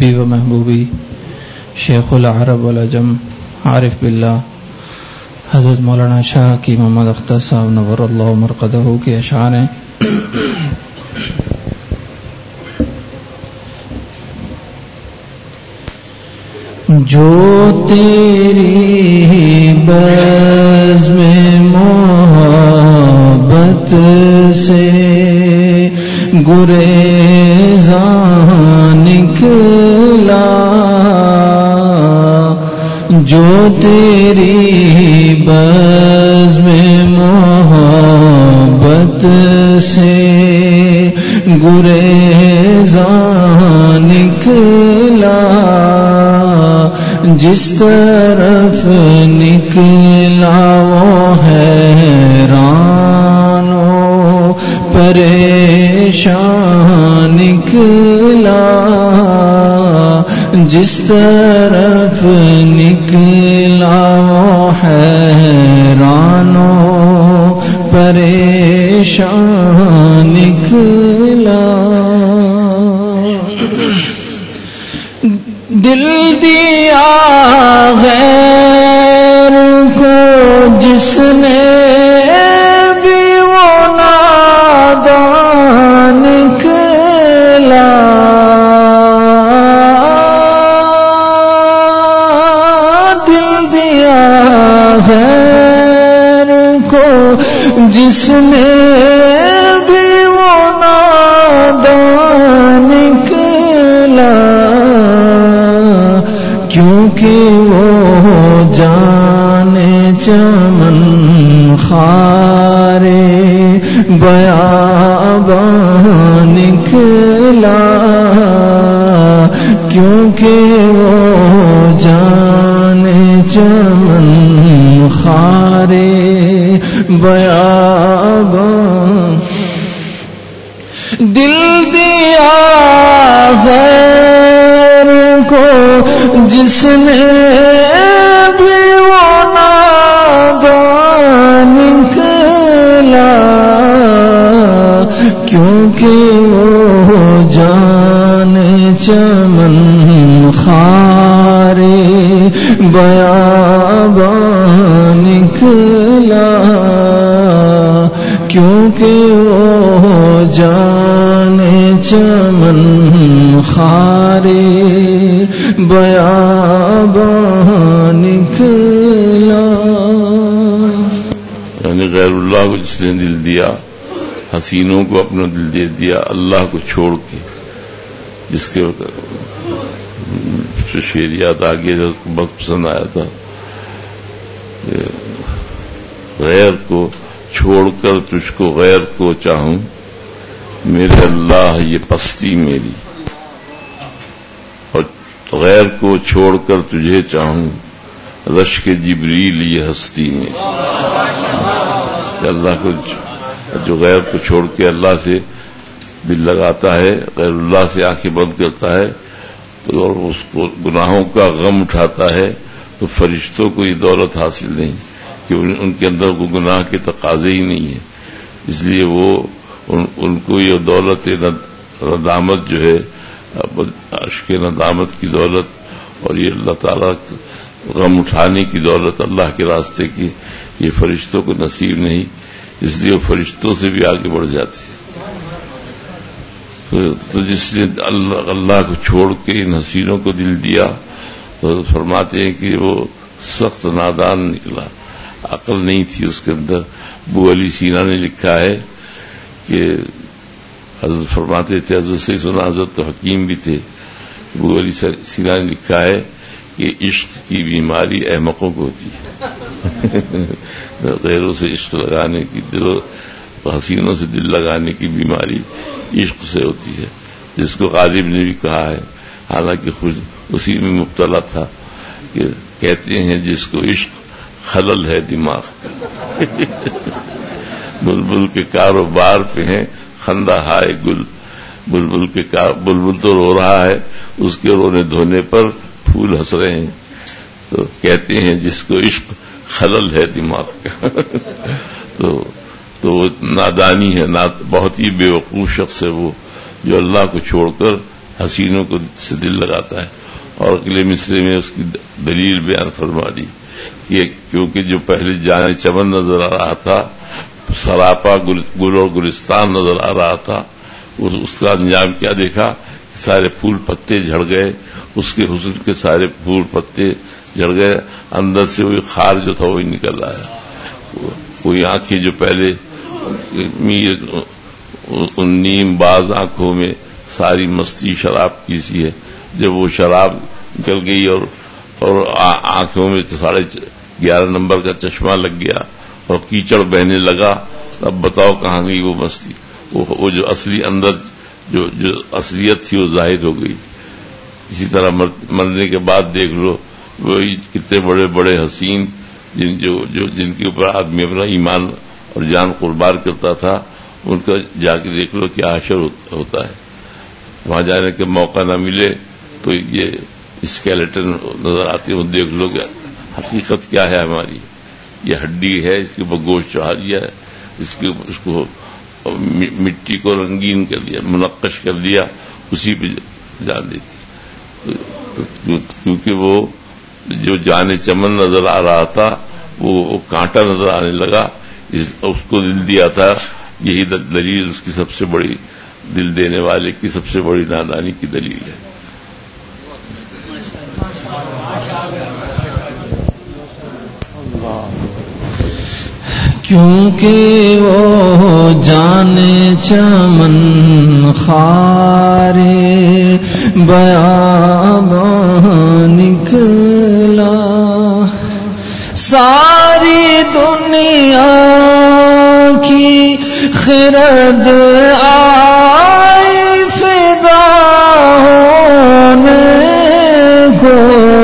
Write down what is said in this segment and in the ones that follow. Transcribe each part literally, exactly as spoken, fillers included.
حبیبی و محبوبی شیخ العرب والعجم عارف باللہ حضرت مولانا شاہ کی محمد اختر صاحب نور اللہ مرقدہ کے اشعار ہیں. جو تیری بزم محبت سے گریزاں نکلا، جو تیری بزم محبت سے گریزاں نکلا، جس طرف نکلا وہ حیران و پریشان نکلا، جس طرف نکلا وہ حیران و پریشان نکلا. دل دیا غیر کو جس نے بھی وہ نادان نکلا، دل دیا غیر کو جس نے بھی وہ نادان نکلا، کیونکہ وہ جانے چمن خارے بیاباں نکلا، کیونکہ وہ جانے چمن خارے بیاباں. دل دیا غیر کو جس نے بھی وہ نادان نکلا، کیونکہ وہ جانے چمن خارے بیاباں نکلا، کیونکہ وہ جانے چمن خارے بیاباں نکلا. یعنی غیر اللہ کو جس نے دل دیا، حسینوں کو اپنا دل دے دیا اللہ کو چھوڑ کے، جس کے شعریات آگے جو اس کو بہت پسند آیا تھا، غیر کو چھوڑ کر تجھ کو غیر کو چاہوں، میرے اللہ یہ پستی میری، اور غیر کو چھوڑ کر تجھے چاہوں، رشک جبریل یہ ہستی میری. اللہ کو جو غیر کو چھوڑ کے اللہ سے دل لگاتا ہے، غیر اللہ سے آنکھیں بند کرتا ہے تو اور اس کو گناہوں کا غم اٹھاتا ہے، تو فرشتوں کو یہ دولت حاصل نہیں کہ ان کے اندر وہ گناہ کے تقاضے ہی نہیں ہے، اس لیے وہ ان, ان کو یہ دولت ندامت جو ہے، عشق ندامت کی دولت اور یہ اللہ تعالیٰ غم اٹھانے کی دولت اللہ کے راستے کی، یہ فرشتوں کو نصیب نہیں، اس لیے وہ فرشتوں سے بھی آگے بڑھ جاتے ہیں. تو جس نے اللہ, اللہ کو چھوڑ کے ان حسینوں کو دل دیا تو فرماتے ہیں کہ وہ سخت نادان نکلا، عقل نہیں تھی اس کے اندر. ابو علی سینا نے لکھا ہے کہ حضرت فرماتے تھے، حضرت سے سنا، حضرت تو حکیم بھی تھے، ابو علی سینا نے لکھا ہے کہ عشق کی بیماری احمقوں کو ہوتی ہے. غیروں سے عشق لگانے کی، دلوں حسینوں سے دل لگانے کی بیماری عشق سے ہوتی ہے، جس کو غالب نے بھی کہا ہے، حالانکہ خود اسی میں مبتلا تھا، کہ کہتے ہیں جس کو عشق خلل ہے دماغ کا. بلبل کے کاروبار پہ ہیں خندہ ہائے گل، بلبل کے بلبل تو رو رہا ہے، اس کے رونے دھونے پر پھول ہنس رہے ہیں. تو کہتے ہیں جس کو عشق خلل ہے دماغ کا. تو تو وہ نادانی ہے، بہت ہی بے وقوف شخص ہے وہ جو اللہ کو چھوڑ کر حسینوں کو سے دل لگاتا ہے. اور اگلے مصرے میں اس کی دلیل بیان فرما دی کہ کیونکہ جو پہلے جانے چمن نظر آ رہا تھا، سراپا گل اور گلستان نظر آ رہا تھا، اس کا انجام کیا دیکھا کہ سارے پھول پتے جھڑ گئے، اس کے حسن کے سارے پھول پتے جھڑ گئے، اندر سے وہی خار جو تھا وہی نکل رہا ہے. کوئی آنکھیں جو پہلے ان نیم باز آنکھوں میں ساری مستی شراب کی سی ہے، جب وہ شراب نکل گئی اور اور آنکھوں میں ساڑھے گیارہ نمبر کا چشمہ لگ گیا اور کیچڑ بہنے لگا، اب بتاؤ کہاں گئی وہ مستی؟ وہ جو اصلی اندر جو جو اصلیت تھی وہ ظاہر ہو گئی. اسی طرح مرنے کے بعد دیکھ لو وہی کتنے بڑے بڑے حسین جن جو جو جن کے اوپر آدمی اپنا ایمان اور جان قربان کرتا تھا، ان کا جا کے دیکھ لو کیا حشر ہوتا ہے. وہاں جانے کا موقع نہ ملے تو یہ اسکیلیٹن نظر آتی ہے، وہ دیکھ لو کہ حقیقت کیا ہے ہماری. یہ ہڈی ہے، اس کے اوپر گوشت چڑھا دیا ہے، اس کے اس کو مٹی کو رنگین کر دیا، منقش کر دیا، اسی پہ جان دیتی. کیونکہ وہ جو جانے چمن نظر آ رہا تھا وہ کانٹا نظر آنے لگا، اس کو دل دیا تھا. یہی دلیل اس کی سب سے بڑی، دل دینے والے کی سب سے بڑی نادانی کی دلیل ہے. کیونکہ وہ جانے چمن خارے بیاباں نکلا، ساری دنیا کی خرد آئی فدا ہونے کو،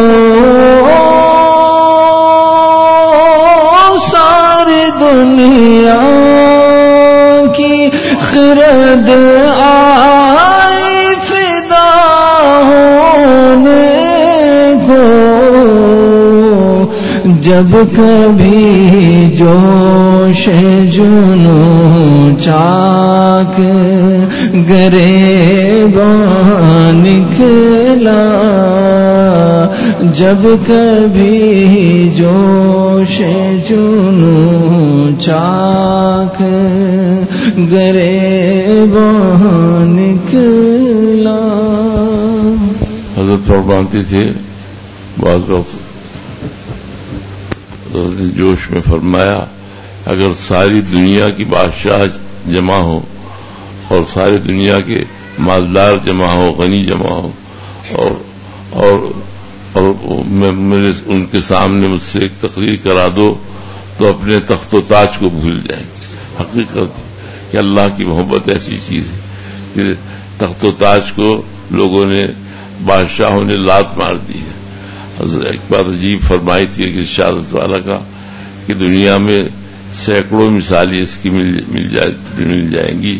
دنیا کی خرد آئی فدا ہونے کو، جب کبھی جوش جنوں چاک گریباں نکلا، جب کبھی جوش جنوں چاک گریباں نکلا. حضرت فرماتے تھے بعض وقت جوش میں فرمایا، اگر ساری دنیا کی بادشاہ جمع ہو اور ساری دنیا کے مالدار جمع ہو، غنی جمع ہو، اور اور اور میرے ان کے سامنے مجھ سے ایک تقریر کرا دو تو اپنے تخت و تاج کو بھول جائیں. حقیقت کہ اللہ کی محبت ایسی چیز ہے کہ تخت و تاج کو لوگوں نے، بادشاہوں نے لات مار دی ہے. ایک بات عجیب فرمائی تھی کہ ارشاد والا کا کہ دنیا میں سینکڑوں مثالیں اس کی مل مل جائے مل جائیں گی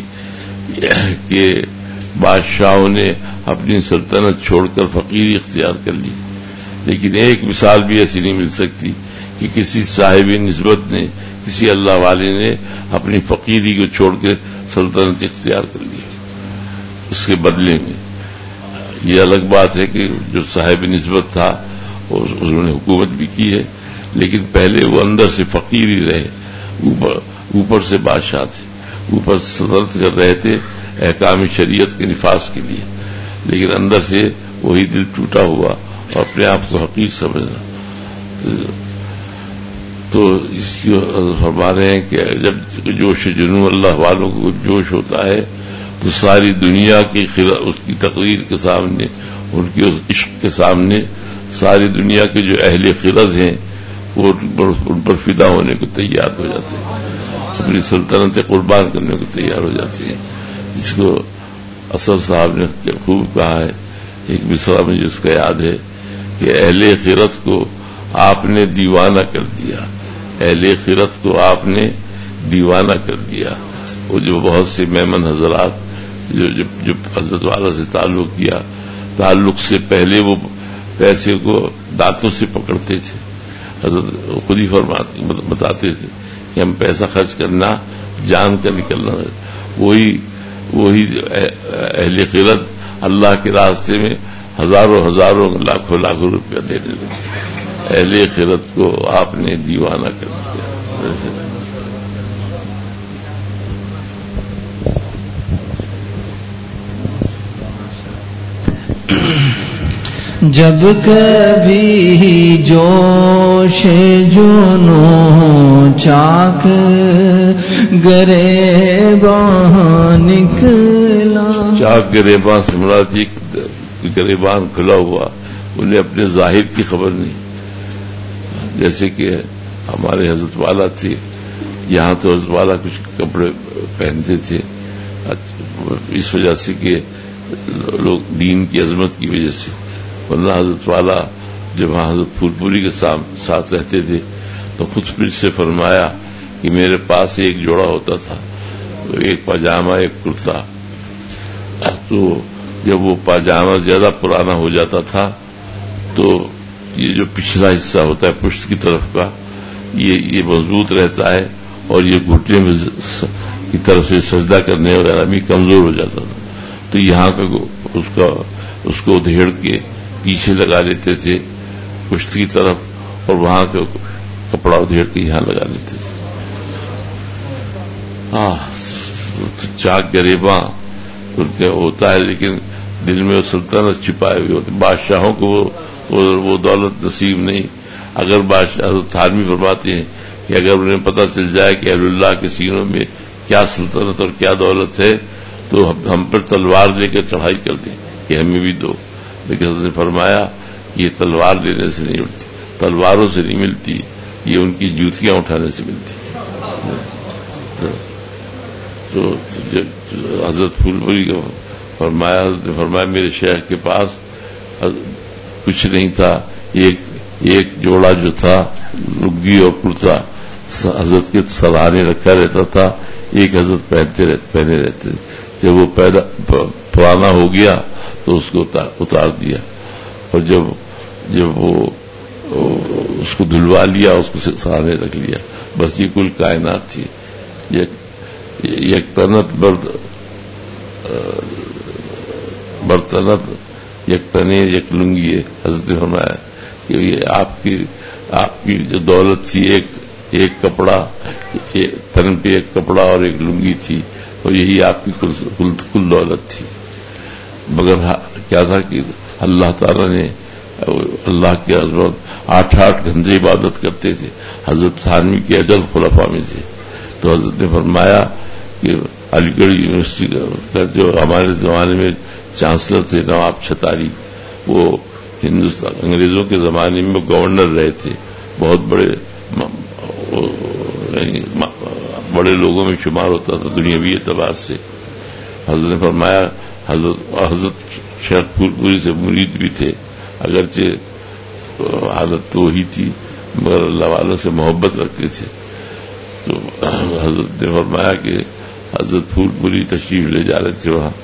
کہ بادشاہوں نے اپنی سلطنت چھوڑ کر فقیری اختیار کر لی، لیکن ایک مثال بھی ایسی نہیں مل سکتی کہ کسی صاحب نسبت نے، کسی اللہ والے نے اپنی فقیری کو چھوڑ کے سلطنت اختیار کر لی اس کے بدلے میں. یہ الگ بات ہے کہ جو صاحب نسبت تھا انہوں نے حکومت بھی کی ہے، لیکن پہلے وہ اندر سے فقیر ہی رہے، اوپر اوپر سے بادشاہ تھے، اوپر سلطنت کر رہے تھے احکام شریعت کے نفاذ کے لیے، لیکن اندر سے وہی دل ٹوٹا ہوا اور اپنے آپ کو حقیر سمجھنا. تو اس کی فرما رہے ہیں کہ جب جوش جنوں اللہ والوں کو جوش ہوتا ہے تو ساری دنیا کی اس کی تقریر کے سامنے، ان کے اس عشق کے سامنے ساری دنیا کے جو اہل خرد ہیں وہ ان پر فدا ہونے کو تیار ہو جاتے ہیں، اپنی سلطنت قربان کرنے کو تیار ہو جاتے ہیں. اس کو اصل صاحب نے خوب کہا ہے، ایک مصرع مجھے اس کا یاد ہے کہ اہل خرد کو آپ نے دیوانہ کر دیا، اہل خرد کو آپ نے دیوانہ کر دیا. وہ جو بہت سے میمن حضرات جو جو, جو حضرت والا سے تعلق کیا، تعلق سے پہلے وہ پیسے کو دانتوں سے پکڑتے تھے. حضرت خود ہی فرماتے بتاتے تھے کہ ہم پیسہ خرچ کرنا جان کا نکلنا، وہی وہی اہل خرد اللہ کے راستے میں ہزاروں ہزاروں لاکھوں لاکھوں روپیہ دینے لگے. اہل خیرت کو آپ نے دیوانہ کر دیا. جب کبھی جوش جنوں چاک گریباں نکلا. چاک گریباں سے مراد جی گریبان کھلا ہوا، انہیں اپنے ظاہر کی خبر نہیں. جیسے کہ ہمارے حضرت والا تھے، یہاں تو حضرت والا کچھ کپڑے پہنتے تھے اس وجہ سے کہ لوگ دین کی عظمت کی وجہ سے، ورنہ حضرت والا جب وہاں حضرت پھول پوری کے ساتھ رہتے تھے تو خود پھر سے فرمایا کہ میرے پاس ایک جوڑا ہوتا تھا، ایک پاجامہ ایک کرتا. تو جب وہ پاجامہ زیادہ پرانا ہو جاتا تھا تو یہ جو پچھلا حصہ ہوتا ہے پشت کی طرف کا یہ یہ مضبوط رہتا ہے، اور یہ گھٹنے میں کی طرف سے سجدہ کرنے وغیرہ بھی کمزور ہو جاتا تھا. تو یہاں کا اس کا اس کو ادھیڑ کے پیچھے لگا لیتے تھے پشت کی طرف، اور وہاں کا کپڑا ادھیڑ کے یہاں لگا لیتے تھے. ہاں چاک گریباں ہوتا ہے، لیکن دل میں وہ سلطنت چھپائے ہوئے ہوتے. بادشاہوں کو وہ, وہ دولت نصیب نہیں. اگر بادشاہ حضرت حرمی فرماتے ہیں کہ اگر انہیں پتہ چل جائے کہ اہل اللہ کے سینوں میں کیا سلطنت اور کیا دولت ہے تو ہم پر تلوار لے کے چڑھائی کر دیں کہ ہمیں بھی دو. لیکن حضرت نے فرمایا یہ تلوار لینے سے نہیں ملتی، تلواروں سے نہیں ملتی، یہ ان کی جوتیاں اٹھانے سے ملتی. تو حضرت پھول پوری کا فرمایا حضرت نے فرمایا میرے شیخ کے پاس کچھ نہیں تھا، ایک ایک جوڑا جو تھا لگی اور کرتا حضرت کے سراہنے رکھا رہتا تھا، ایک حضرت پہنتے رہتے پہنے رہتے. جب وہ پیدا پرانا ہو گیا تو اس کو اتار دیا، اور جب جب وہ اس کو دھلوا لیا اس کو سراہنے رکھ لیا. بس یہ کل کائنات تھی. یک تنت برد برتنت یک تنے یک لنگی ہے. حضرت نے فرمایا کہ یہ آپ کی آپ کی جو دولت تھی ایک ایک کپڑا، تن پہ ایک کپڑا اور ایک لنگی تھی، اور یہی آپ کی کل کل دولت تھی. مگر کیا تھا کہ اللہ تعالیٰ نے اللہ کی عظمت آٹھ آٹھ گھنٹے عبادت کرتے تھے. حضرت تھانوی کے اجل خلفاء میں تھے. تو حضرت نے فرمایا کہ علی گڑھ یونیورسٹی کا جو ہمارے زمانے میں چانسلر تھے نواب چھتاری، وہ ہندوستان انگریزوں کے زمانے میں گورنر رہے تھے، بہت بڑے بڑے لوگوں میں شمار ہوتا تھا دنیاوی اعتبار سے. حضرت نے فرمایا حضرت حضرت شیخ پھول پوری سے مرید بھی تھے، اگرچہ حالت تو وہی تھی مگر اللہ والوں سے محبت رکھتے تھے. تو حضرت نے فرمایا کہ حضرت پھول پوری تشریف لے جا رہے تھے وہاں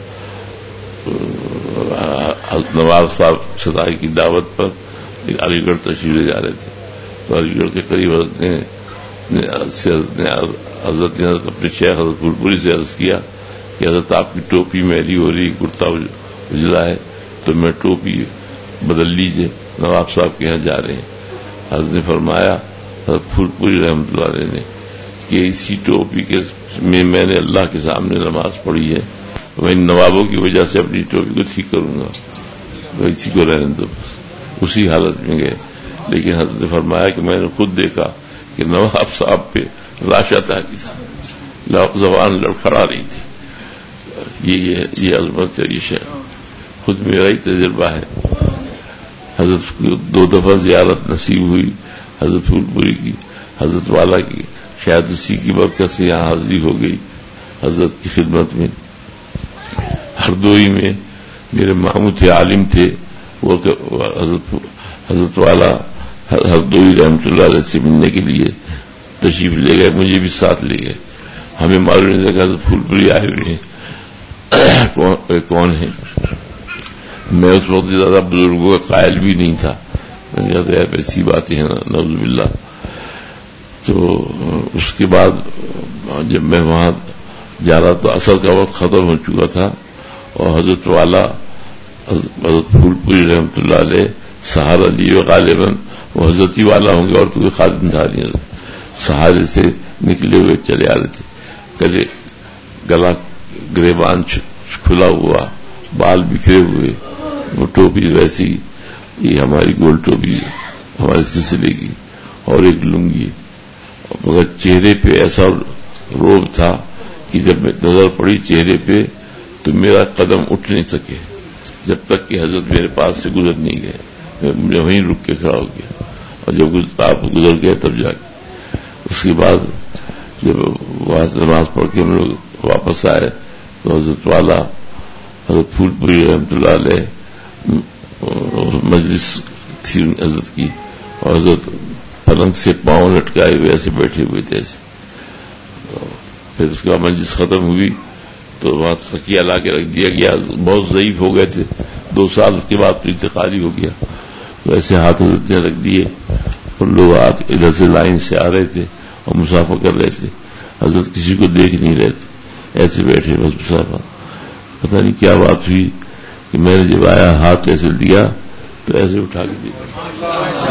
نواب صاحب چھتائی کی دعوت پر علی گڑھ تشریف لے جا رہے تھے. تو علی گڑھ کے قریب حضرت نے حضرت نے حضرت نے اپنے شیخ حضرت پھول پوری سے عرض کیا کہ حضرت آپ کی ٹوپی میلی ہو رہی، کرتا اجلا ہے، تو میں ٹوپی بدل لیجیے، نواب صاحب کے یہاں جا رہے ہیں. حضرت نے فرمایا حضرت پھول پوری رحمۃ اللہ علیہ نے کہ اسی ٹوپی کے میں میں نے اللہ کے سامنے نماز پڑھی ہے، میں ان نوابوں کی وجہ سے اپنی ٹوپی کو ٹھیک کروں گا، اسی کو رہنے دو. اسی حالت میں گئے. لیکن حضرت نے فرمایا کہ میں نے خود دیکھا کہ نواب صاحب پہ لاشا تاکی تھا، زبان لڑکھڑا رہی تھی. یہ یہ عظمت ہے، یہ شیخ خود میرا ہی تجربہ ہے. حضرت کو دو دفعہ زیارت نصیب ہوئی حضرت پھول پوری کی، حضرت والا کی، شاید اسی کی برکت سے یہاں حاضری ہو گئی حضرت کی خدمت میں. ہردوئی میں میرے ماموں تھے، عالم تھے، وہ حضرت حضرت والا ہردوئی رحمۃ اللہ علیہ سے ملنے کے لیے تشریف لے گئے، مجھے بھی ساتھ لے گئے. ہمیں معلوم نہیں تھا کہ حضرت پھول پوری آئے ہوئے ہیں، کون ہے. میں اس وقت زیادہ بزرگوں کا قائل بھی نہیں تھا، ایسی باتیں ہیں نعوذ باللہ. تو اس کے بعد جب میں وہاں جا رہا تو عصر کا وقت ختم ہو چکا تھا، اور حضرت والا حضرت پھول پوری رحمۃ اللہ علیہ سہارا لیے غالباً وہ حضرتی والا ہوں گے اور کوئی خادم تھا نہیں. سہارے سے نکلے ہوئے چلے آ رہے تھے, گلے گلا گریبان کھلا ہوا, بال بکھرے ہوئے, وہ ٹوپی ویسی, یہ ہماری گول ٹوپی ہمارے سلسلے کی, اور ایک لنگی, مگر چہرے پہ ایسا روب تھا کہ جب میں نظر پڑی چہرے پہ تو میرا قدم اٹھ نہیں سکے جب تک کہ حضرت میرے پاس سے گزر نہیں گئے. میں وہیں رک کے کھڑا ہو گیا, اور جب آپ گزر گئے تب جا کے اس کے بعد جب وہاں سے نماز پڑھ کے ہم لوگ واپس آئے تو حضرت والا حضرت پھول پوری رحمۃ اللہ علیہ مجلس تھی حضرت کی, اور حضرت پلنگ سے پاؤں لٹکائے ہوئے ایسے بیٹھے ہوئے تھے ایسے. پھر اس کے بعد مجلس ختم ہوئی تو وہاں تکیہ لا کے رکھ دیا گیا. بہت ضعیف ہو گئے تھے, دو سال اس کے بعد تو انتقالی ہو گیا, تو ایسے ہاتھ حضرت نے رکھ دیے, اور لوگ ہاتھ ادھر سے لائن سے آ رہے تھے اور مسافہ کر رہے تھے. حضرت کسی کو دیکھ نہیں رہے تھے, ایسے بیٹھے بس مسافہ. پتہ نہیں کیا بات ہوئی کہ میں نے جب آیا ہاتھ ایسے دیا تو ایسے اٹھا کے دیا,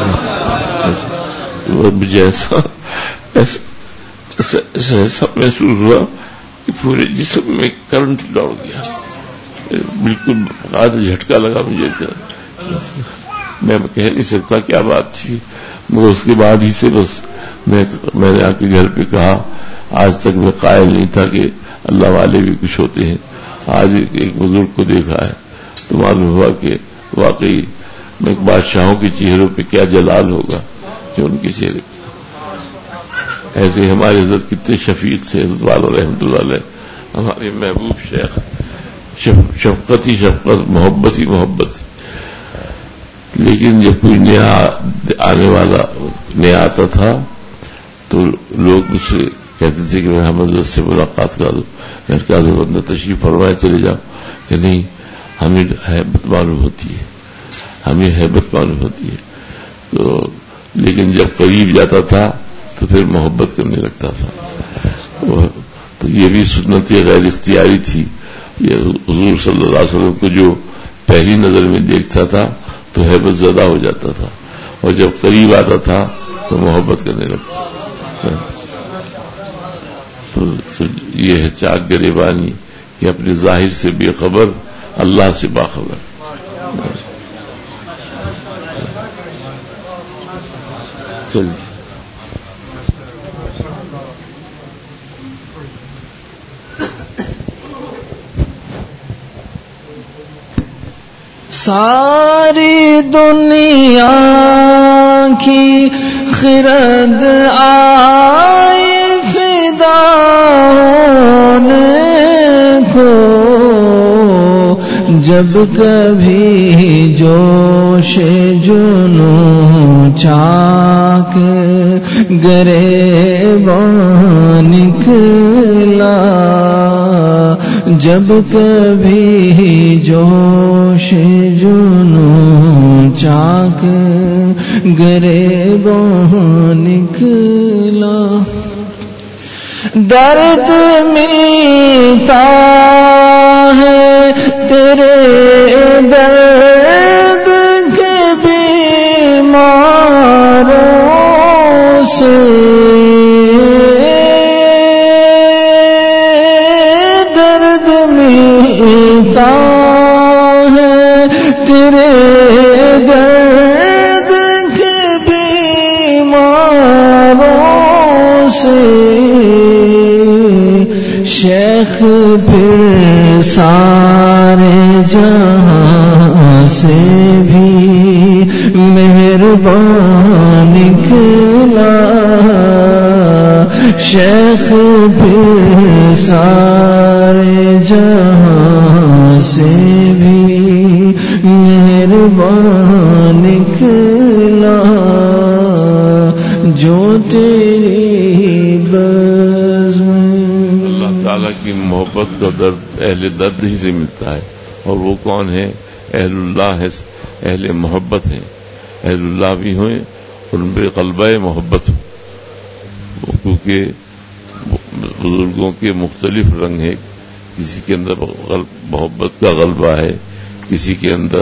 مجھے ایسا ایسا ایسا محسوس ہوا کہ پورے جسم میں کرنٹ دوڑ گیا, بالکل آدھا جھٹکا لگا مجھے. میں کہہ نہیں سکتا کیا بات تھی, مگر اس کے بعد ہی سے بس میں میں نے آ کے گھر پہ کہا, آج تک میں قائل نہیں تھا کہ اللہ والے بھی کچھ ہوتے ہیں. آج ایک بزرگ کو دیکھا ہے تو معلوم ہوا کہ واقعی میں بادشاہوں کے چہروں پہ کیا جلال ہوگا جو ان کے چہرے پہ. ایسے ہمارے حضرت کتنے شفیق تھے, حضرت والا رحمۃ اللہ علیہ, ہمارے محبوب شیخ, شفقتی شفقت, محبت ہی محبت. لیکن جب کوئی نیا آنے والا نیا آتا تھا تو لوگ اس سے کہتے تھے کہ میں ہم حضرت سے ملاقات کرا دوں. میں نے کہا حضرت نے تشریف فرمائے چلے جاؤ, کہ نہیں ہمیں ہیبت معلوم ہوتی ہے, ہمیں ہیبت معلوم ہوتی ہے. تو لیکن جب قریب جاتا تھا تو پھر محبت کرنے لگتا تھا. تو یہ بھی سنت غیر اختیاری تھی. یہ حضور صلی اللہ علیہ وسلم کو جو پہلی نظر میں دیکھتا تھا تو ہیبت زدہ ہو جاتا تھا, اور جب قریب آتا تھا تو محبت کرنے لگتا تھا. تو, تو یہ ہے چاک گریبانی کہ اپنے ظاہر سے بے خبر, اللہ سے باخبر. چلیے ساری دنیا کی خرد آئی فدا ہونے کو, جب کبھی جوش جنوں چاک گریباں نکلا, جب کبھی جوش جنوں چاک گریباں نکلا, درد ملتا ہے تیرے درد کے بیماروں سے, درد ملتا ہے تیرے درد کے بیماروں سے. شیخ پھر سارے جہاں سے بھی مہربان نکلا, شیخ پھر سارے جہاں سے بھی مہربان نکلا, جو تیری بزم. اللہ تعالیٰ کی محبت کا درد اہل درد ہی سے ملتا ہے, اور وہ کون ہے؟ اہل اللہ ہے, اہل محبت ہے. اہل اللہ بھی ہوئے اور ان پہ قلبہ محبت ہو, کیونکہ بزرگوں کے مختلف رنگ ہیں. کسی کے اندر محبت کا غلبہ ہے, کسی کے اندر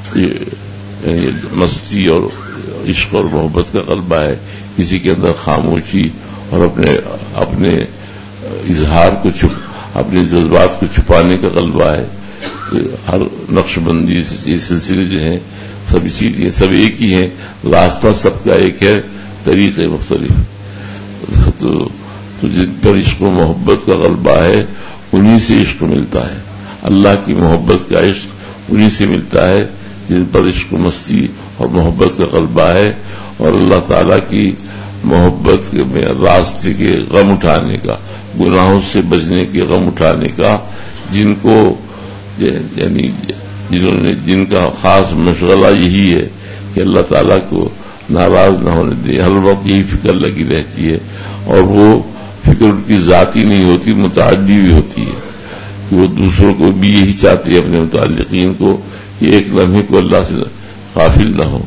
یعنی مستی اور عشق اور محبت کا غلبہ ہے، کسی کے اندر خاموشی اور اپنے اپنے اظہار کو چھپ اپنے جذبات کو چھپانے کا غلبہ ہے. تو ہر نقش بندی یہ سلسلے جو ہیں سب اسی لیے سب ایک ہی ہیں، راستہ سب کا ایک ہے، طریقے مختلف. تو تو جن پر عشق و محبت کا غلبہ ہے انہی سے عشق ملتا ہے. اللہ کی محبت کا عشق انہی سے ملتا ہے جن پر عشق و مستی اور محبت کا غلبہ ہے. اور اللہ تعالیٰ کی محبت میں راستے کے غم اٹھانے کا، گناہوں سے بچنے کے غم اٹھانے کا، جن کو یعنی جنہوں نے جن کا خاص مشغلہ یہی ہے کہ اللہ تعالیٰ کو ناراض نہ ہونے دے، ہر وقت یہی فکر لگی رہتی ہے. اور وہ فکر ان کی ذاتی نہیں ہوتی، متعدی بھی ہوتی ہے کہ وہ دوسروں کو بھی یہی چاہتے ہیں، اپنے متعلقین کو، کہ ایک لمحے کو اللہ سے غافل نہ ہو.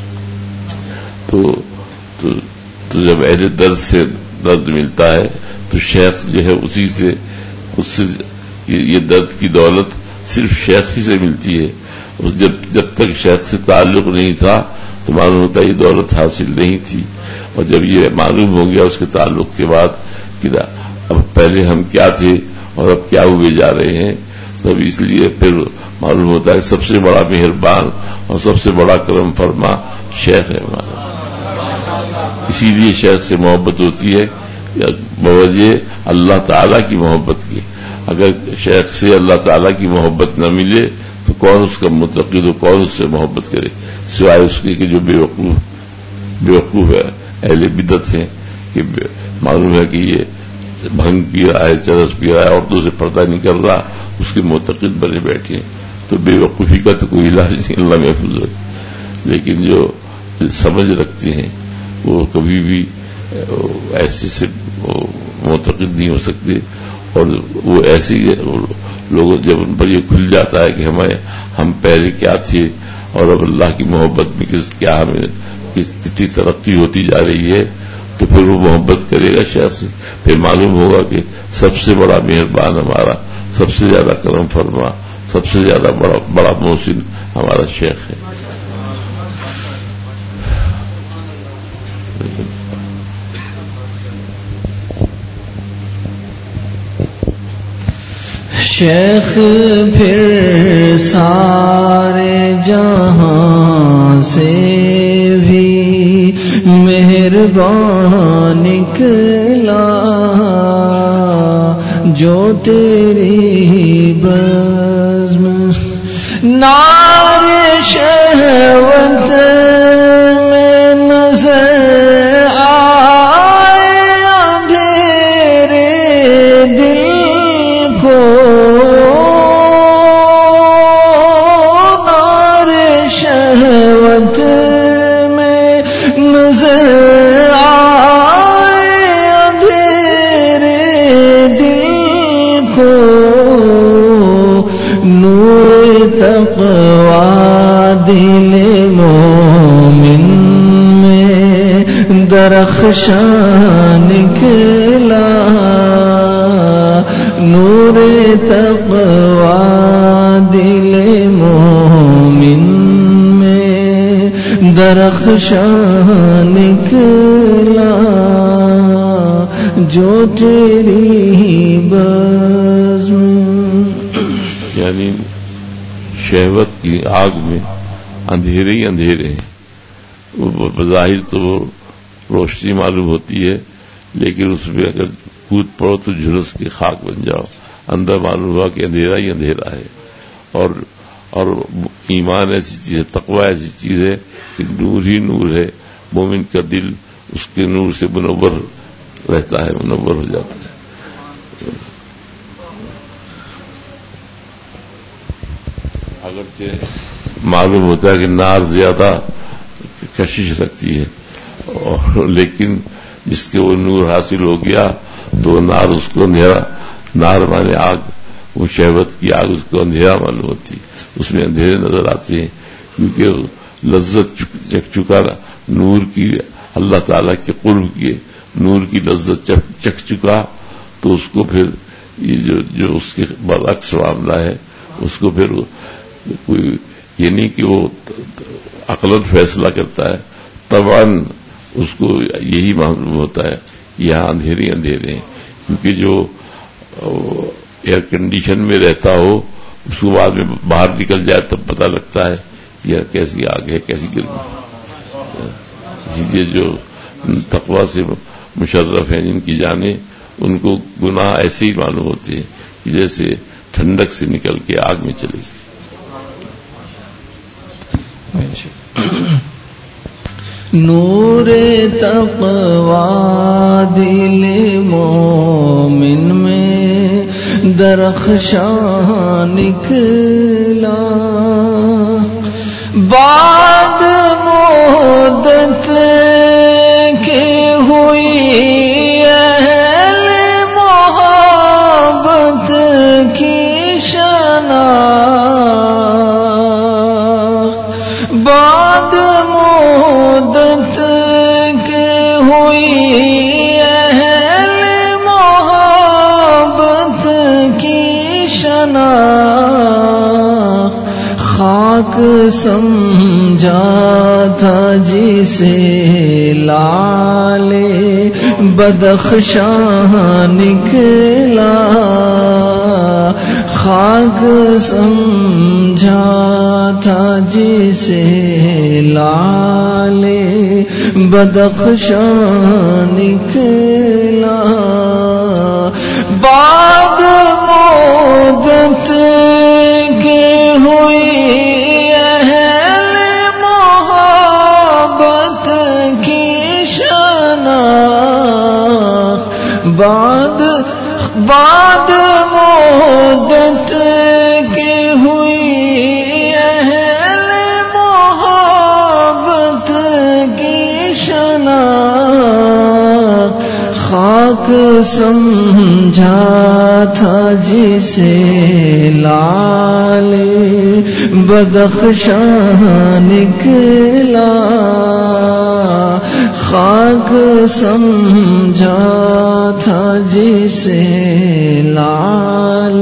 تو تو, تو جب اہل درد سے درد ملتا ہے تو شیخ جو ہے اسی سے اس سے یہ درد کی دولت صرف شیخ ہی سے ملتی ہے. جب جب تک شیخ سے تعلق نہیں تھا تو معلوم ہوتا یہ دولت حاصل نہیں تھی، اور جب یہ معلوم ہو گیا اس کے تعلق کے بعد کہ اب پہلے ہم کیا تھے اور اب کیا ہوئے جا رہے ہیں، تب اس لیے پھر معلوم ہوتا ہے سب سے بڑا مہربان اور سب سے بڑا کرم فرما شیخ ہے ہمارا. اسی لیے شیخ سے محبت ہوتی ہے بوجہ اللہ تعالیٰ کی محبت کی. اگر شیخ سے اللہ تعالیٰ کی محبت نہ ملے تو کون اس کا متقد ہو، کون اس سے محبت کرے، سوائے اس کے کہ جو بے وقوف بے وقوف ہے، اہل بدعت ہیں، کہ معلوم ہے کہ یہ بھنگ پی رہا ہے، چرس پی رہا ہے، عورتوں سے پردہ نہیں کر رہا، اس کے معتقد بنے بیٹھے. تو بے وقوفی کا تو کوئی علاج نہیں، اللہ محفوظ رکھے. لیکن جو سمجھ رکھتے ہیں وہ کبھی بھی ایسے سے معتقد نہیں ہو سکتے. اور وہ ایسے لوگ جب ان پر یہ کھل جاتا ہے کہ ہمیں ہم پہلے کیا تھے اور اب اللہ کی محبت میں کس کیا ہمیں کتنی ترقی ہوتی جا رہی ہے، تو پھر وہ محبت کرے گا شیخ سے. پھر معلوم ہوگا کہ سب سے بڑا مہربان ہمارا، سب سے زیادہ کرم فرما، سب سے زیادہ بڑا بڑا محسن ہمارا شیخ ہے. شیخ پھر سارے جہاں سے بھی مہربان نکلا، جو تیری بزم نار شہوت میں نظر درخشاں نکلا، نور تقوی دل مومن میں درخشاں نکلا، جو تیری بزم. یعنی شہوت کی آگ میں اندھیرے ہی اندھیرے ہیں. وہ بظاہر تو وہ روشنی معلوم ہوتی ہے، لیکن اس میں اگر کود پڑو تو جھلس کے خاک بن جاؤ. اندر معلوم ہوا کہ اندھیرا ہی اندھیرا ہے. اور اور ایمان ایسی چیز ہے، تقوی ایسی چیز ہے کہ نور ہی نور ہے. مومن کا دل اس کے نور سے منور رہتا ہے، منور ہو جاتا ہے. اگرچہ معلوم ہوتا ہے کہ نار زیادہ کشش رکھتی ہے، اور لیکن جس کے وہ نور حاصل ہو گیا تو نار اس کو اندھیرا، نار مانے آگ، وہ شہوت کی آگ اس کو اندھیرا معلوم ہوتی، اس میں اندھیرے نظر آتے ہیں. کیونکہ لذت چکھ چکا نور کی، اللہ تعالیٰ کے قرب کی نور کی لذت چکھ چکا، تو اس کو پھر یہ جو جو اس کے برعکس معاملہ ہے، اس کو پھر کوئی یہ نہیں کہ وہ عقلاً فیصلہ کرتا ہے، طبعاً اس کو یہی معلوم ہوتا ہے یہاں اندھیرے اندھیرے ہیں، کیونکہ جو ایئر کنڈیشن میں رہتا ہو اس کو بعد میں باہر نکل جائے تب پتہ لگتا ہے یہ کیسی آگ ہے، کیسی گرمی۔ اسی لیے جو تقویٰ سے مشرف ہیں جن کی جانیں، ان کو گناہ ایسے ہی معلوم ہوتے ہیں کہ جیسے ٹھنڈک سے نکل کے آگ میں چلے گی۔ نور تقوی دل مومن میں درخشاں نکلا، بعد مدت کی ہوئی اہل محبت کی شناخت، بعد مدت کی ہوئی اہل محبت کی شناخت، خاک سمجھا تھا جسے لعل بدخشاں نکلا، خاک سمجھا تھا جسے لعل بدخشاں نکلا، بعد مدت کی ہوئی اہل محبت کی شناخت، بعد بعد مدت کی ہوئی اہل محبت کی شناخت، خاک سمجھا تھا جسے لعل بدخشاں نکلا، خاک سمجھا تھا جسے لعل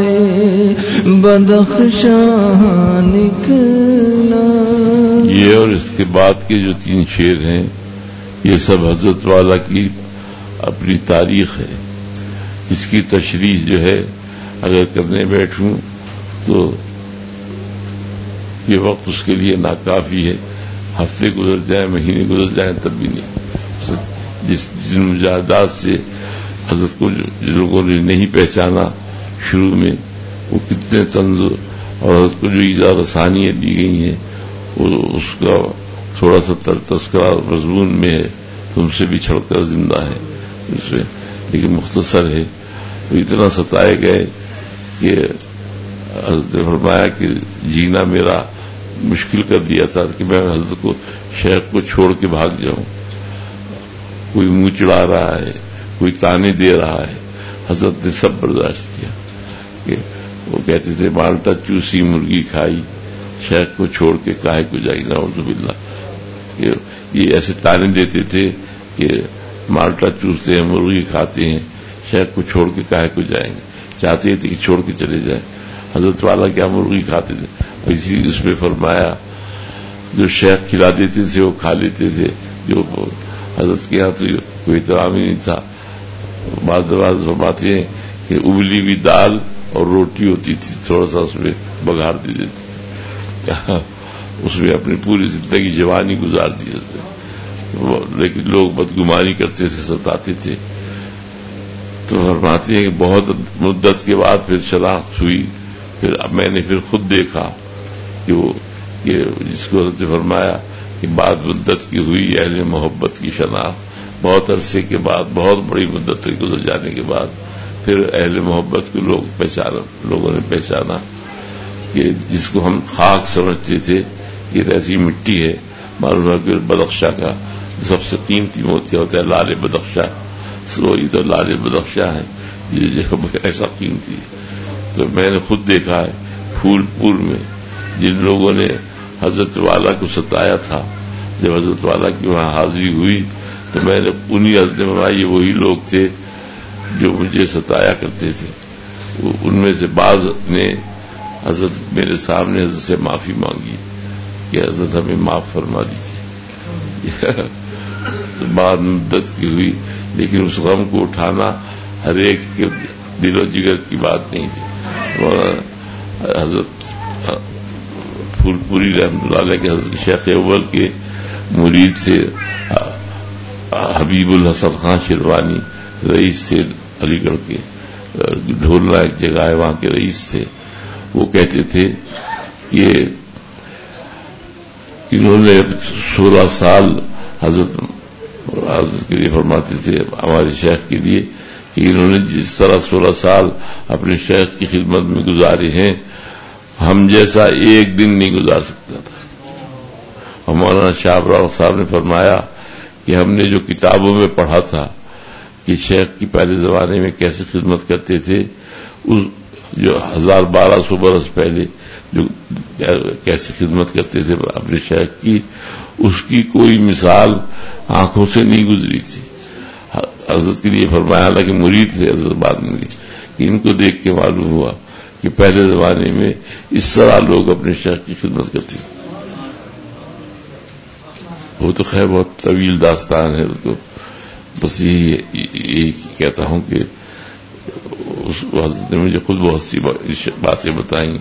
بدخشاں نکلا۔ یہ اور اس کے بعد کے جو تین شعر ہیں یہ سب حضرت والا کی اپنی تاریخ ہے۔ اس کی تشریح جو ہے اگر کرنے بیٹھوں تو یہ وقت اس کے لیے ناکافی ہے، ہفتے گزر جائیں، مہینے گزر جائیں تب بھی نہیں۔ جس جن مجاہدات سے حضرت کو جو لوگوں نے نہیں پہچانا شروع میں، وہ کتنے طنز اور حضرت کو جو ایذا رسانیاں دی گئی ہیں وہ اس کا تھوڑا سا تذکرہ مضمون میں ہے، تم سے بھی چھڑ کر زندہ ہے اس میں، لیکن مختصر ہے۔ وہ اتنا ستائے گئے کہ حضرت نے فرمایا کہ جینا میرا مشکل کر دیا تھا کہ میں حضرت کو شیخ کو چھوڑ کے بھاگ جاؤں، کوئی منہ چڑھا رہا ہے، کوئی تانے دے رہا ہے، حضرت نے سب برداشت کیا۔ کہ وہ کہتے تھے مالٹا چوسی مرغی کھائی، شیخ کو چھوڑ کے کاہے کو جائی، نعوذ باللہ۔ یہ ایسے تانے دیتے تھے کہ مالٹا چوستے ہیں، مرغی کھاتے ہیں، شیخ کو چھوڑ کے کاہے کو جائیں گے، چاہتے تھے کہ چھوڑ کے چلے جائیں۔ حضرت والا کیا مرغی کھاتے تھے، اسی اس میں فرمایا جو شیخ کھلا دیتے تھے وہ کھا لیتے تھے، جو حضرت کے یہاں تو کوئی احترام ہی نہیں تھا۔ بعض بعض فرماتے ہیں کہ ابلی ہوئی دال اور روٹی ہوتی تھی، تھوڑا سا اس میں بگھار دے دیتے تھے، اس میں اپنی پوری زندگی جوانی گزار دی تھی، لیکن لوگ بدگمانی کرتے تھے، ستاتے تھے۔ تو فرماتے ہیں کہ بہت مدت کے بعد پھر شناخت ہوئی، پھر اب میں نے پھر خود دیکھا کہ وہ کہ جس کو حضرت نے فرمایا کہ بعد مدت کی ہوئی اہل محبت کی شناخت، بہت عرصے کے بعد، بہت بڑی مدت گزر جانے کے بعد پھر اہل محبت کو لوگ پہچانا، لوگوں نے پہچانا کہ جس کو ہم خاک سمجھتے تھے یہ ایسی مٹی ہے، معلوم ہے کہ بدخشا کا سب سے قیمتی موتی ہوتا ہے لال بدخشا، وہی تو لال بدخشا ہے یہ ایسا قیمتی ہے۔ تو میں نے خود دیکھا ہے پھول پور میں جن لوگوں نے حضرت والا کو ستایا تھا، جب حضرت والا کی وہاں حاضری ہوئی تو میں نے انہی حضرت میں فرمایا یہ وہی لوگ تھے جو مجھے ستایا کرتے تھے۔ ان میں سے بعض نے حضرت میرے سامنے حضرت سے معافی مانگی کہ حضرت ہمیں معاف فرما دیجیے. بعد مدت کی ہوئی لیکن اس غم کو اٹھانا ہر ایک کے دل و جگر کی بات نہیں تھی. حضرت پھول پوری رحمۃ اللہ علیہ کے حضرت شیخ اول کے مرید تھے حبیب الحسن خان شیروانی، رئیس تھے علی گڑھ کے، ڈھولنا ایک جگہ ہے وہاں کے رئیس تھے. وہ کہتے تھے کہ انہوں نے سولہ سال حضرت حضرت کے لیے فرماتے تھے ہمارے شیخ کے لیے کہ انہوں نے جس طرح سولہ سال اپنے شیخ کی خدمت میں گزارے ہیں ہم جیسا ایک دن نہیں گزار سکتا تھا. اور مولانا شاہ ابرار صاحب نے فرمایا کہ ہم نے جو کتابوں میں پڑھا تھا کہ شیخ کی پہلے زمانے میں کیسے خدمت کرتے تھے، اس جو ہزار بارہ سو برس پہلے جو کیسی خدمت کرتے تھے اپنے شیخ کی، اس کی کوئی مثال آنکھوں سے نہیں گزری تھی. حضرت کے لیے فرمایا، حالانکہ مرید تھے حضرت بعد میں، کہ ان کو دیکھ کے معلوم ہوا کہ پہلے زمانے میں اس طرح لوگ اپنے شیخ کی خدمت کرتے تھے. وہ تو خیر بہت طویل داستان ہے، تو بس یہی یہی کہتا ہوں کہ اس حضرت نے مجھے خود بہت سی باتیں بتائیں.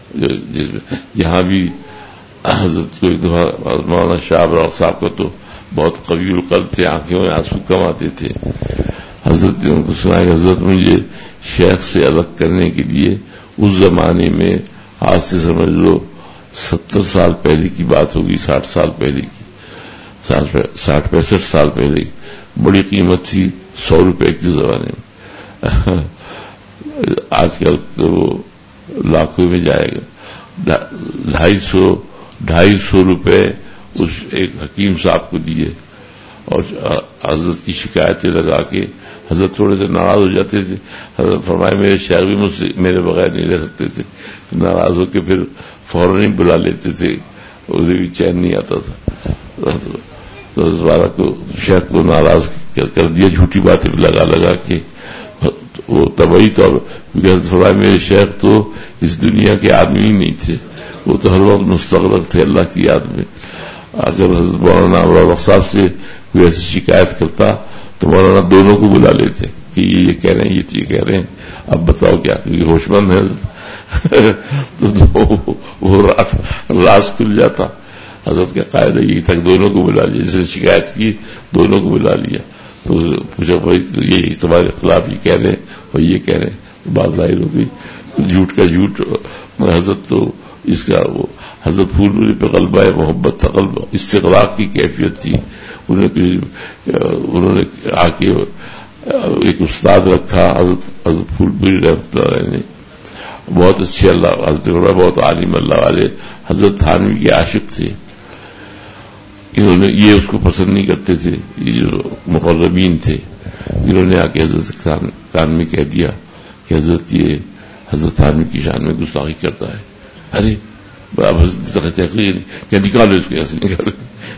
یہاں بھی حضرت کو ایک دفعہ مولانا شاہ ابرار صاحب کا تو بہت قوی القلب تھے، آنکھوں میں آنسو کم آتے تھے. حضرت نے ان کو سنا کہ حضرت مجھے شیخ سے الگ کرنے کے لیے اس زمانے میں، آج سے سمجھ لو ستر سال پہلے کی بات ہوگی، ساٹھ سال پہلے کی، ساٹھ پینسٹھ سال پہلے کی، بڑی قیمت تھی سو روپے کے زمانے میں. آج کل تو وہ لاکھوں میں جائے گا. ڈھائی سو ڈھائی سو روپے اس ایک حکیم صاحب کو دیے اور حضرت کی شکایتیں لگا کے حضرت تھوڑے سے ناراض ہو جاتے تھے. حضرت فرمائے میرے شیخ بھی مجھ سے میرے بغیر نہیں رہ سکتے تھے، ناراض ہو کے پھر فوراً ہی بلا لیتے تھے، اسے بھی چین نہیں آتا تھا. تو اس بارہ کو شیخ کو ناراض کر دیا جھوٹی باتیں لگا لگا کے. وہ طبعی طور کیونکہ حضرت فرمائے میرے شیخ تو اس دنیا کے آدمی ہی نہیں تھے، وہ تو ہر وقت مستغرق تھے اللہ کی یاد میں. اگر حضرت مولانا ابرار صاحب سے کوئی ایسی شکایت کرتا تو مولانا دونوں کو بلا لیتے کہ یہ یہ کہہ رہے ہیں، یہ کہہ رہے ہیں، اب بتاؤ کیا، کیونکہ ہوش مند ہے تو وہ راز کھل جاتا. حضرت کا قاعدہ یہی تھا کہ دونوں کو بلا لیا، جسے شکایت کی دونوں کو بلا لیا. تو پوچھا بھائی یہ تمہارے خلاف یہ کہہ رہے ہیں اور یہ کہہ رہے ہیں، تو بات ظاہر ہو گئی جھوٹ کا جھوٹ. حضرت تو اس کا وہ حضرت پھول پوری پہ غلبہ ہے، محبت تھا، غلبہ استغراق کی کیفیت تھی. انہوں نے آ کے ایک استاد رکھا حضرت حضرت پھول پوری رحمۃ اللہ نے، بہت اچھے اللہ حضرت بہت عالم اللہ والے حضرت تھانوی کے عاشق تھے. انہوں نے یہ اس کو پسند نہیں کرتے تھے، یہ جو مقربین تھے، انہوں نے آ کے حضرت کان میں کہہ دیا کہ حضرت یہ حضرت تھانوی کی شان میں گستاخی کرتا ہے. ارے اب حضرت تحقیق کیا نکالو اس کو، ایسے نکالو.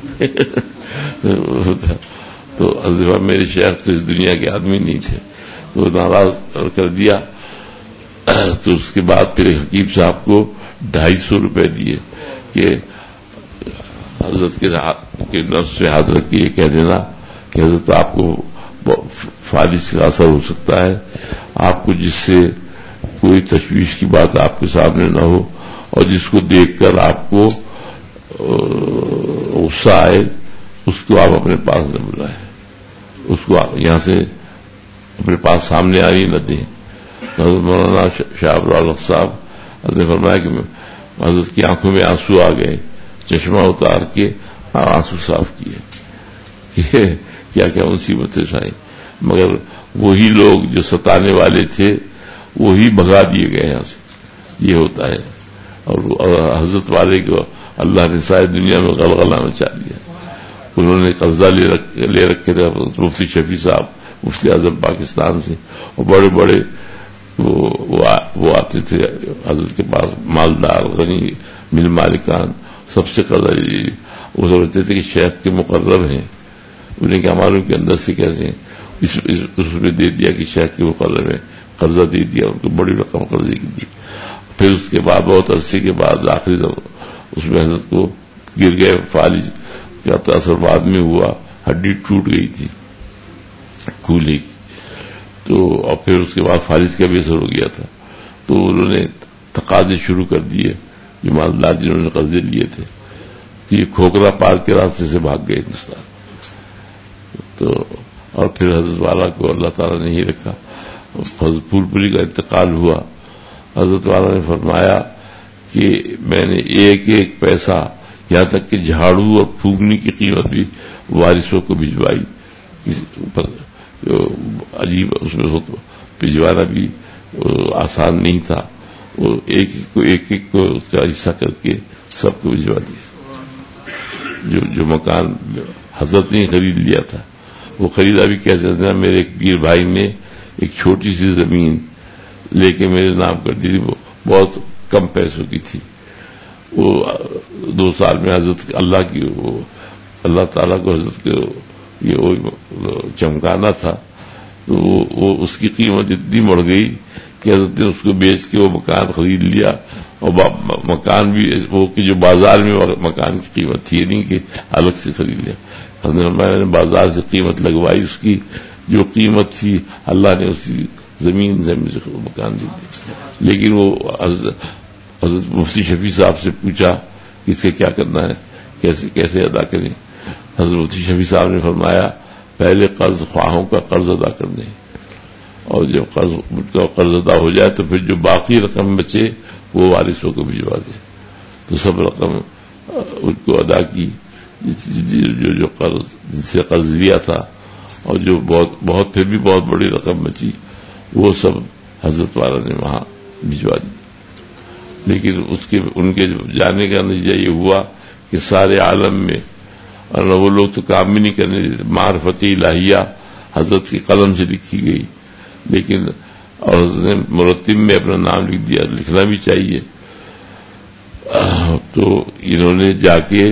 تو حضرت میرے شیخ تو اس دنیا کے آدمی نہیں تھے، تو ناراض کر دیا. تو اس کے بعد پھر حکیم صاحب کو ڈھائی سو روپے دیے کہ حضرت کے نفس سے ہاتھ رکھ کے یہ کہہ دینا کہ حضرت آپ کو فالج کا اثر ہو سکتا ہے، آپ کو جس سے کوئی تشویش کی بات آپ کے سامنے نہ ہو اور جس کو دیکھ کر آپ کو غصہ آئے اس کو آپ اپنے پاس نہ بلائیں، اس کو یہاں سے اپنے پاس سامنے آنے نہ دیں. حضرت مولانا شاہ ابرار صاحب نے فرمایا کہ حضرت کی آنکھوں میں آنسو آ گئے، چشمہ اتار کے آنسو صاف کیے کہ کیا کیا مصیبتیں آئیں. مگر وہی لوگ جو ستانے والے تھے وہی بھگا دیے گئے یہاں سے. یہ ہوتا ہے. اور حضرت والے کو اللہ نے ساری دنیا میں غلغلہ مچا دیا. انہوں نے قبضہ لے رکھ لے رکھے تھے مفتی شفیع صاحب مفتی اعظم پاکستان سے، اور بڑے بڑے وہ آتے تھے حضرت کے پاس، مالدار غنی مل مالکان، سب سے قرضہ وہ سمجھتے تھے کہ شیخ کے مقرب ہیں. انہیں کیا معلوم کے اندر سے کیسے ہیں. اس, اس میں دے دیا کہ شیخ کے مقرب ہیں، قرضہ دے دیا ان کو، بڑی رقم قرضے کی دی. پھر اس کے بعد بہت عرصے کے بعد آخری اس میں حضرت کو گر گئے، فالج کا اثر بعد میں ہوا، ہڈی ٹوٹ گئی تھی کھولے کی، تو اور پھر اس کے بعد فالج کا بھی اثر ہو گیا تھا، تو انہوں نے تقاضے شروع کر دیے جو مالدار جنہوں نے قرضے لیے تھے، تو یہ کھوکھرا پارک کے راستے سے بھاگ گئے ہندوستان. تو اور پھر حضرت والا کو اللہ تعالیٰ نے ہی رکھا، حضرت پھول پوری کا انتقال ہوا. حضرت والا نے فرمایا کہ میں نے ایک ایک پیسہ یہاں تک کہ جھاڑو اور پھونکنے کی قیمت بھی وارثوں کو بھجوائی. عجیب، اس میں بھجوانا بھی آسان نہیں تھا، وہ ایک ایک کو ایک ایک کو اس کا حصہ کر کے سب کو بھجوا دیا. جو جو مکان حضرت نے خرید لیا تھا وہ خریدا بھی کیسے تھا، میرے ایک پیر بھائی نے ایک چھوٹی سی زمین لے کے میرے نام کر دی تھی، وہ بہت کم پیسوں کی تھی. وہ دو سال میں حضرت اللہ کی وہ اللہ تعالیٰ کو حضرت کو یہ چمکانا تھا، تو وہ, وہ اس کی قیمت اتنی بڑھ گئی کہ حضرت نے اس کو بیچ کے وہ مکان خرید لیا. اور مکان بھی وہ کہ جو بازار میں مکان کی قیمت تھی، نہیں کہ الگ سے خرید لیا. حضرت نے بازار سے قیمت لگوائی، اس کی جو قیمت تھی اللہ نے اسی زمین سے مکان دی تھی. لیکن وہ حضرت مفتی شفیع صاحب سے پوچھا کہ اس کے کیا کرنا ہے، کیسے کیسے ادا کریں. حضرت مفتی شفیع صاحب نے فرمایا پہلے قرض خواہوں کا قرض ادا کر دیں، اور جب قرض کا قرض ادا ہو جائے تو پھر جو باقی رقم بچے وہ وارثوں کو بھجوا دیں. تو سب رقم ان کو ادا کی، جو جو قرض جن سے قرض لیا تھا، اور جو بہت بہت پھر بھی بہت بڑی رقم بچی وہ سب حضرت والا نے وہاں بھجوا دی. لیکن اس کے ان کے جانے کا نتیجہ یہ ہوا کہ سارے عالم میں، اور وہ لوگ تو کام بھی نہیں کرنے دیتے، معرفت الہیہ حضرت کی قلم سے لکھی گئی، لیکن اور حضرت نے مرتب میں اپنا نام لکھ دیا، لکھنا بھی چاہیے. تو انہوں نے جا کے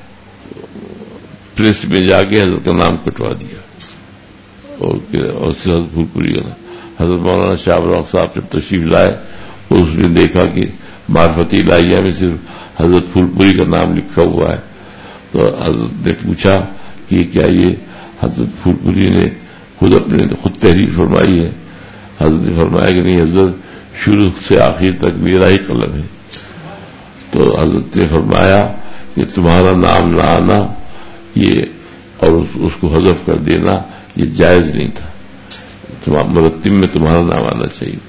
پریس میں جا کے حضرت کا نام کٹوا دیا، اور حضرت پھول پوری کا حضرت مولانا شاہ فراق صاحب جب تشریف لائے تو اس نے دیکھا کہ معرفت الہیہ میں صرف حضرت پھول پوری کا نام لکھا ہوا ہے. تو حضرت نے پوچھا کہ کیا یہ حضرت پھول پوری نے خود اپنے خود تحریر فرمائی ہے؟ حضرت نے فرمایا کہ نہیں حضرت، شروع سے آخر تک میرا ہی قلم ہے. تو حضرت نے فرمایا کہ تمہارا نام نہ آنا یہ اور اس, اس کو حذف کر دینا یہ جائز نہیں تھا، مرتب میں تمہارا نام آنا چاہیے.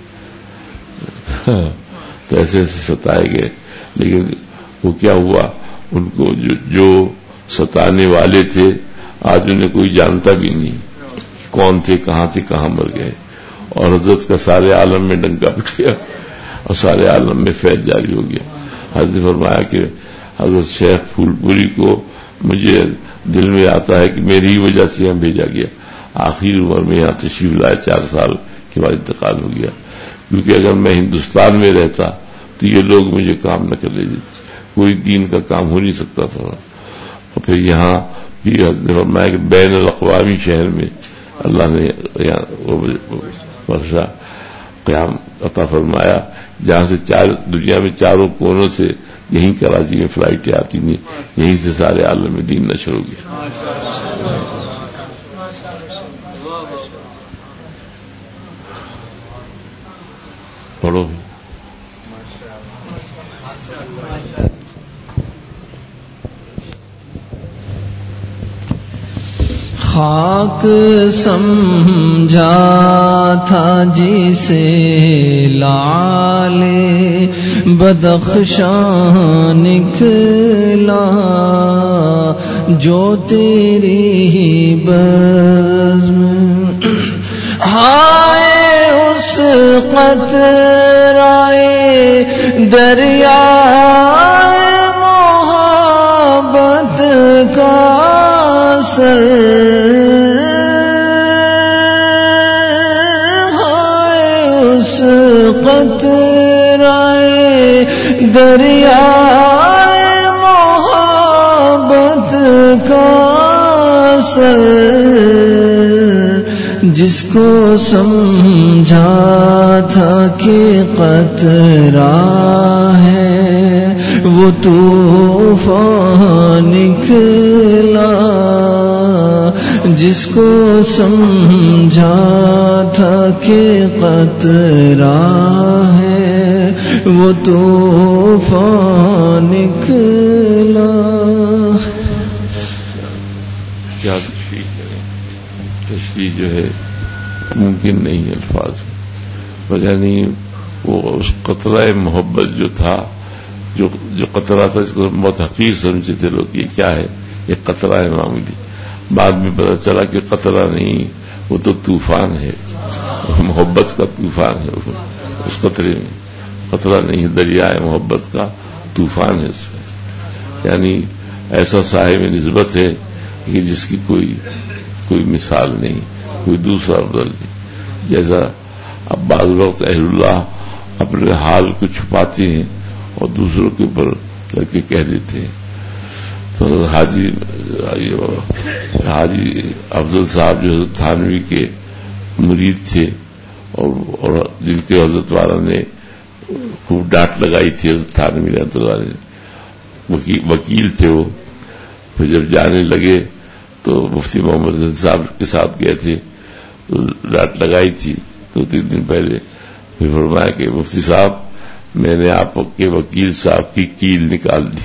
تو ایسے ایسے ستائے گئے. لیکن وہ کیا ہوا، ان کو جو, جو ستانے والے تھے آج انہیں کوئی جانتا بھی نہیں کون تھے، کہاں تھے، کہاں مر گئے. اور حضرت کا سارے عالم میں ڈنکا پٹ گیا اور سارے عالم میں فیض جاری ہو گیا. حضرت نے فرمایا کہ حضرت شیخ پھول پوری کو مجھے دل میں آتا ہے کہ میری ہی وجہ سے یہاں بھیجا گیا. آخری عمر میں یہاں تشریف لائے، چار سال کے بعد انتقال ہو گیا. کیونکہ اگر میں ہندوستان میں رہتا تو یہ لوگ مجھے کام نہ کر لے دیتے، کوئی دین کا کام ہو نہیں سکتا تھا. اور پھر یہاں بھی حضرت نے فرمایا کہ بین الاقوامی شہر میں اللہ نے بخشا قیام عطا فرمایا، جہاں سے چار دنیا میں چاروں کونوں سے یہیں کراچی میں فلائٹیں آتی تھیں، یہیں سے سارے عالم میں دین نشر ہو گیا. پڑھو. خاک سمجھا تھا جسے لعل بدخشاں نکلا، جو تیری ہی بزم ہائے اس قطرائے دریا محبت کا سر، ہائے اس قطرائے دریا محبت کا سر، جس کو سمجھا تھا کہ قطرہ ہے وہ طوفان نکلا، جس کو سمجھا تھا کہ قطرہ ہے وہ طوفان نکلا۔ کیا تشریح کریں، تشریح جو ہے ممکن نہیں ہے الفاظ میں، یعنی وہ اس قطرہ محبت جو تھا، جو جو قطرہ تھا اس کو بہت حقیر سمجھے تھے لوگ، یہ کیا ہے، یہ قطرہ ہے معمولی، بعد میں پتا چلا کہ قطرہ نہیں، وہ تو طوفان ہے، محبت کا طوفان ہے اس قطرے میں، قطرہ نہیں، دریائے محبت کا طوفان ہے اس میں، یعنی ایسا صاحب نسبت ہے کہ جس کی کوئی کوئی مثال نہیں، کوئی دوسرا بدل نہیں، جیسا اب بعض وقت اہل اللہ اپنے حال کو چھپاتے ہیں اور دوسروں کے اوپر کر کے کہہ دیتے ہیں۔ تو حاجی حاجی افضل صاحب جو حضرت تھانوی کے مرید تھے اور, اور جن کے حضرت والا نے خوب ڈانٹ لگائی تھی، حضرت تھانوی رحمۃ اللہ نے، وکیل تھے وہ، پھر جب جانے لگے تو مفتی محمد حسن صاحب کے ساتھ گئے تھے، تو ڈانٹ لگائی تھی دو تین دن پہلے، پھر فرمایا کہ مفتی صاحب میں نے آپ کے وکیل صاحب کی کیل نکال دی،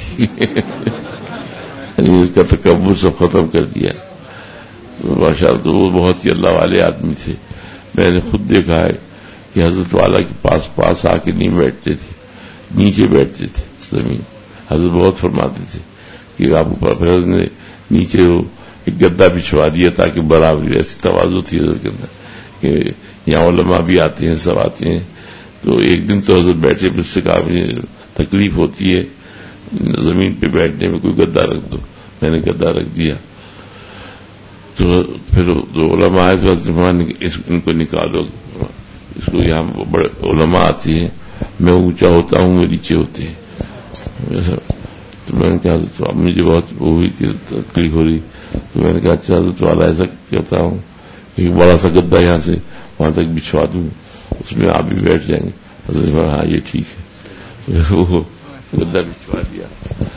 یعنی اس کا تکبر سب ختم کر دیا۔ ماشاء اللہ، تو وہ بہت ہی اللہ والے آدمی تھے، میں نے خود دیکھا ہے کہ حضرت والا کے پاس پاس آ کے نہیں بیٹھتے تھے، نیچے بیٹھتے تھے زمین، حضرت بہت فرماتے تھے کہ آپ اوپر، پھر حضرت نے نیچے وہ ایک گدا بچھوا دیا تاکہ برابری، ایسی تواضع تھی حضرت کے اندر کہ یہاں علماء بھی آتے ہیں، سب آتے ہیں۔ تو ایک دن تو حضرت بیٹھے، مجھ سے کہا مجھے تکلیف ہوتی ہے زمین پہ بیٹھنے میں، کوئی گدا رکھ دو، میں نے گدا رکھ دیا، تو پھر جو علماء آئے تو ان کو نکالو، اس کو یہاں بڑے علماء آتے ہیں، میں اونچا ہوتا ہوں، وہ نیچے ہوتے ہیں، تو میں نے کہا تو اب مجھے بہت وہ ہوئی کہ تکلیف ہو رہی، تو میں نے کہا اچھا حضرت والا ایسا کہتا ہوں ایک بڑا سا گدا یہاں سے وہاں تک بچھوا دوں، اس میں آپ بھی بیٹھ جائیں گے۔ حضرت نے ہاں یہ ٹھیک ہے، وہ گدا بچھوا دیا۔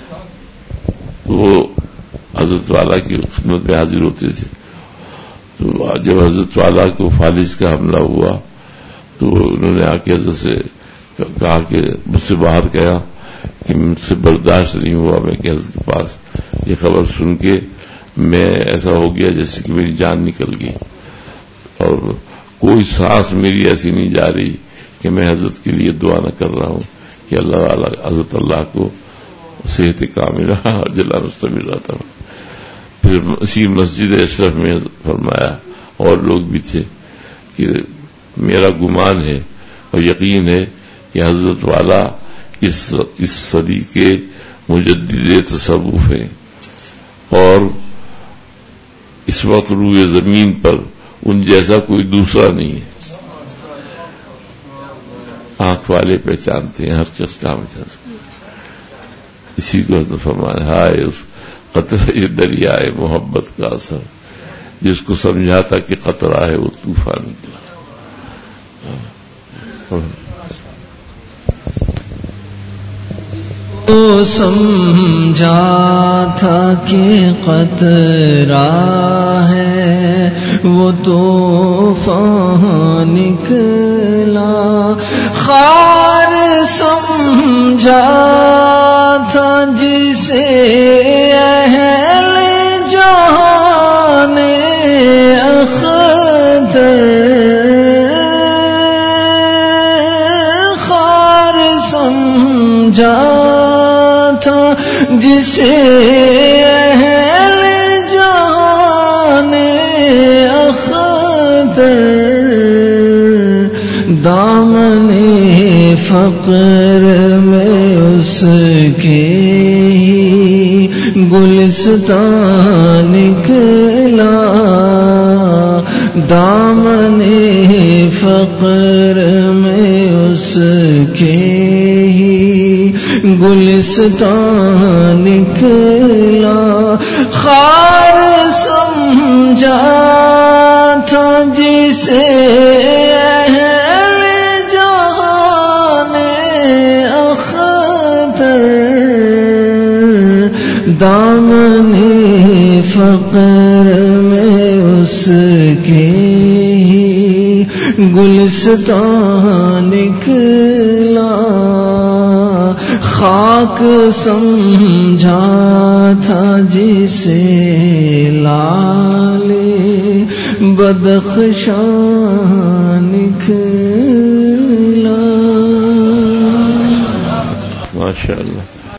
وہ حضرت والا کی خدمت میں حاضر ہوتے تھے، تو جب حضرت والا کو فالج کا حملہ ہوا تو انہوں نے آ کے حضرت سے کہا کہ مجھ سے باہر گیا کہ مجھ سے برداشت نہیں ہوا، میں کہ حضرت کے پاس یہ خبر سن کے میں ایسا ہو گیا جیسے کہ میری جان نکل گئی، اور کوئی سانس میری ایسی نہیں جا رہی کہ میں حضرت کے لیے دعا نہ کر رہا ہوں کہ اللہ تعالیٰ حضرت اللہ کو صحت کاملہ جلا مستمر رہتا ہوں۔ پھر اسی مسجد اشرف میں فرمایا، اور لوگ بھی تھے، کہ میرا گمان ہے اور یقین ہے کہ حضرت والا اس اس صدی کے مجدد تصوف ہیں، اور اس وقت روئے زمین پر ان جیسا کوئی دوسرا نہیں ہے۔ آنکھ والے پہچانتے ہیں، ہر شخص کام پہچان سکتے، اسی کو حضرت فرمایا ہائے اس قطرہ دریائے محبت کا اثر، جس کو سمجھا تھا کہ قطرہ ہے وہ طوفان نکلا۔ تو سمجھا تھا کہ قطرہ ہے وہ طوفان نکلا، خار سمجھا تھا جسے اہل جہان اختر، خار سمجھا تھا جسے اہل جان اختر، دامن فقر میں اس کے ہی گلستان نکلا، دامن فقر میں اس کے ہی گلستان نکلا، خار سمجھا تھا جی سے اہل جہان اختر دامن فقر میں اس کے گلستان نکلا خاک سمجھا تھا جسے لال بدخشان نکلا. ماشاء اللہ.